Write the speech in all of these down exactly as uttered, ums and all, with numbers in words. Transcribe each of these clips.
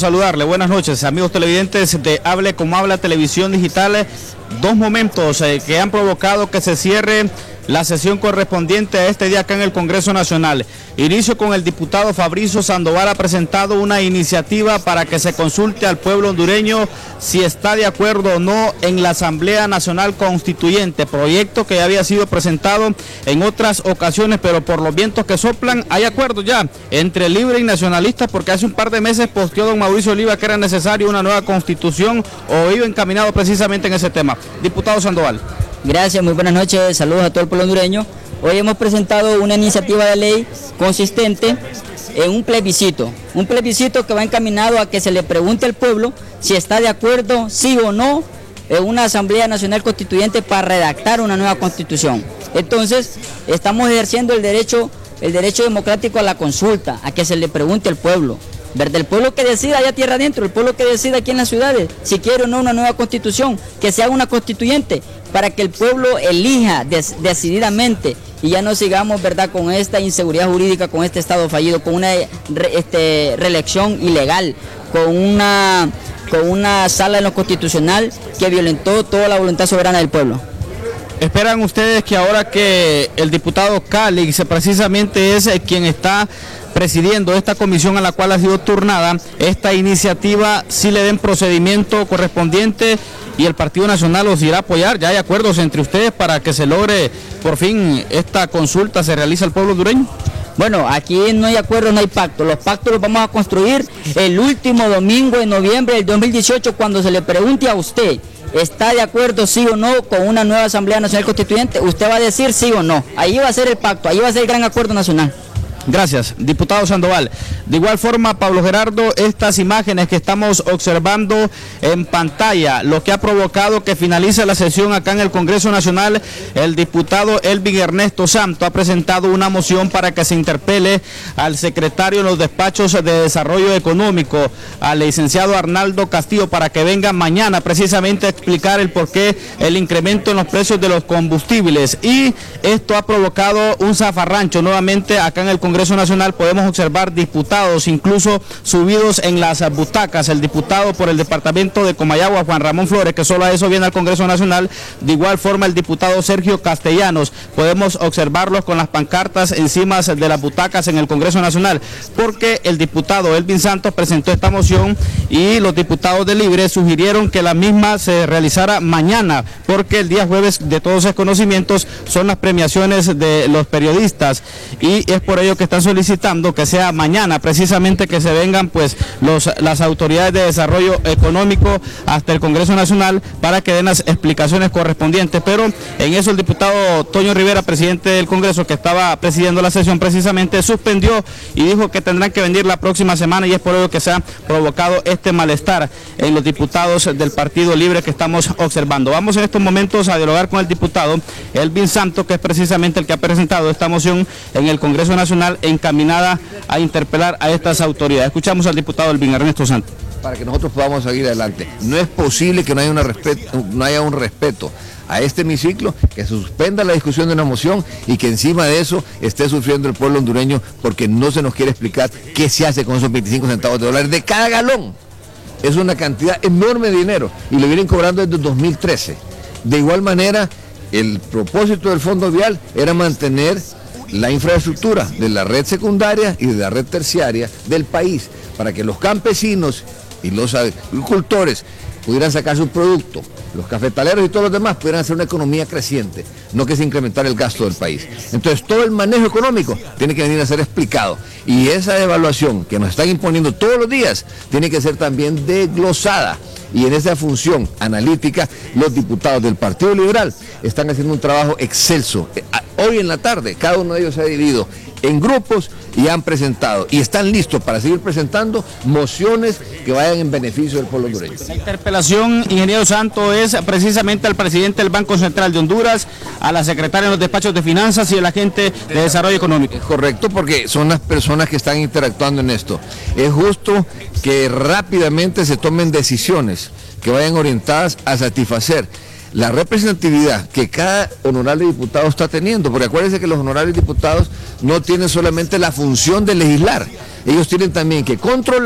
Saludarle, buenas noches amigos televidentes de Hable como Habla Televisión Digital. Dos momentos eh, que han provocado que se cierre la sesión correspondiente a este día acá en el Congreso Nacional. Inicio con el diputado Fabricio Sandoval. Ha presentado una iniciativa para que se consulte al pueblo hondureño si está de acuerdo o no en la Asamblea Nacional Constituyente, proyecto que ya había sido presentado en otras ocasiones, pero por los vientos que soplan hay acuerdo ya entre Libre y Nacionalistas, porque hace un par de meses posteó don Mauricio Oliva que era necesario una nueva constitución o iba encaminado precisamente en ese tema. Diputado Sandoval. Gracias, muy buenas noches, saludos a todo el pueblo hondureño. Hoy hemos presentado una iniciativa de ley consistente en un plebiscito, un plebiscito que va encaminado a que se le pregunte al pueblo si está de acuerdo, sí o no, en una Asamblea Nacional Constituyente para redactar una nueva constitución. Entonces, estamos ejerciendo el derecho, el derecho democrático a la consulta, a que se le pregunte al pueblo. ¿Verdad? El pueblo que decida allá tierra adentro, el pueblo que decida aquí en las ciudades, si quiere o no una nueva constitución, que se haga una constituyente, para que el pueblo elija des, decididamente y ya no sigamos, ¿verdad?, con esta inseguridad jurídica, con este Estado fallido, con una re, este, reelección ilegal, con una, con una sala en lo constitucional que violentó toda la voluntad soberana del pueblo. ¿Esperan ustedes que ahora que el diputado Calix precisamente es quien está presidiendo esta comisión a la cual ha sido turnada, esta iniciativa sí le den procedimiento correspondiente y el Partido Nacional los irá a apoyar? ¿Ya hay acuerdos entre ustedes para que se logre por fin esta consulta, se realice al pueblo hondureño? Bueno, aquí no hay acuerdo, no hay pacto. Los pactos los vamos a construir el último domingo de noviembre del dos mil dieciocho, cuando se le pregunte a usted, ¿está de acuerdo sí o no con una nueva Asamblea Nacional Constituyente? Usted va a decir sí o no. Ahí va a ser el pacto, ahí va a ser el gran acuerdo nacional. Gracias, diputado Sandoval. De igual forma, Pablo Gerardo, estas imágenes que estamos observando en pantalla, lo que ha provocado que finalice la sesión acá en el Congreso Nacional, el diputado Elvin Ernesto Santo ha presentado una moción para que se interpele al secretario de los despachos de Desarrollo Económico, al licenciado Arnaldo Castillo, para que venga mañana precisamente a explicar el por qué el incremento en los precios de los combustibles. Y esto ha provocado un zafarrancho nuevamente acá en el Congreso Congreso Nacional. Podemos observar diputados incluso subidos en las butacas. El diputado por el departamento de Comayagua, Juan Ramón Flores, que solo a eso viene al Congreso Nacional. De igual forma el diputado Sergio Castellanos, podemos observarlos con las pancartas encima de las butacas en el Congreso Nacional, porque el diputado Elvin Santos presentó esta moción y los diputados de Libre sugirieron que la misma se realizara mañana, porque el día jueves, de todos esos conocimientos, son las premiaciones de los periodistas y es por ello que que están solicitando que sea mañana precisamente que se vengan pues los, las autoridades de desarrollo económico hasta el Congreso Nacional para que den las explicaciones correspondientes. Pero en eso el diputado Toño Rivera, presidente del Congreso, que estaba presidiendo la sesión, precisamente suspendió y dijo que tendrán que venir la próxima semana, y es por ello que se ha provocado este malestar en los diputados del Partido Libre que estamos observando. Vamos en estos momentos a dialogar con el diputado Elvin Santos, que es precisamente el que ha presentado esta moción en el Congreso Nacional, encaminada a interpelar a estas autoridades. Escuchamos al diputado Elvin Ernesto Santos. Para que nosotros podamos seguir adelante. No es posible que no haya, una respeto, no haya un respeto a este hemiciclo, que se suspenda la discusión de una moción y que encima de eso esté sufriendo el pueblo hondureño porque no se nos quiere explicar qué se hace con esos veinticinco centavos de dólares de cada galón. Es una cantidad enorme de dinero y lo vienen cobrando desde el dos mil trece. De igual manera, el propósito del Fondo Vial era mantener la infraestructura de la red secundaria y de la red terciaria del país, para que los campesinos y los agricultores pudieran sacar su producto, los cafetaleros y todos los demás pudieran hacer una economía creciente, no que se incrementara el gasto del país. Entonces todo el manejo económico tiene que venir a ser explicado, y esa evaluación que nos están imponiendo todos los días tiene que ser también desglosada. Y en esa función analítica, los diputados del Partido Liberal están haciendo un trabajo excelso. Hoy en la tarde, cada uno de ellos se ha dividido en grupos y han presentado, y están listos para seguir presentando mociones que vayan en beneficio del pueblo hondureño. La interpelación, ingeniero Santos, es precisamente al presidente del Banco Central de Honduras, a la secretaria de los despachos de finanzas y al agente de desarrollo económico. Es correcto, porque son las personas que están interactuando en esto. Es justo que rápidamente se tomen decisiones que vayan orientadas a satisfacer la representatividad que cada honorable diputado está teniendo, porque acuérdense que los honorables diputados no tienen solamente la función de legislar, ellos tienen también que controlar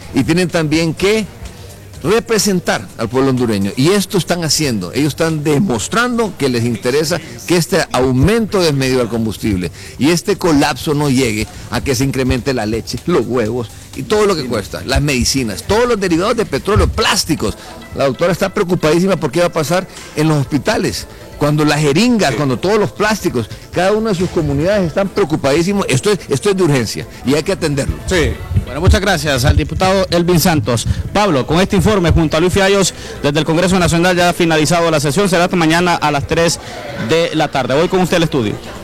y tienen también que representar al pueblo hondureño, y esto están haciendo. Ellos están demostrando que les interesa que este aumento desmedido al combustible y este colapso no llegue a que se incremente la leche, los huevos y todo lo que cuesta, las medicinas, todos los derivados de petróleo, plásticos. La doctora está preocupadísima por qué va a pasar en los hospitales, cuando las jeringas, cuando todos los plásticos, cada una de sus comunidades están preocupadísimos. Esto es, esto es de urgencia y hay que atenderlo. Sí. Bueno, muchas gracias al diputado Elvin Santos. Pablo, con este informe junto a Luis Fiallos desde el Congreso Nacional ya ha finalizado la sesión, será hasta mañana a las tres de la tarde. Voy con usted al estudio.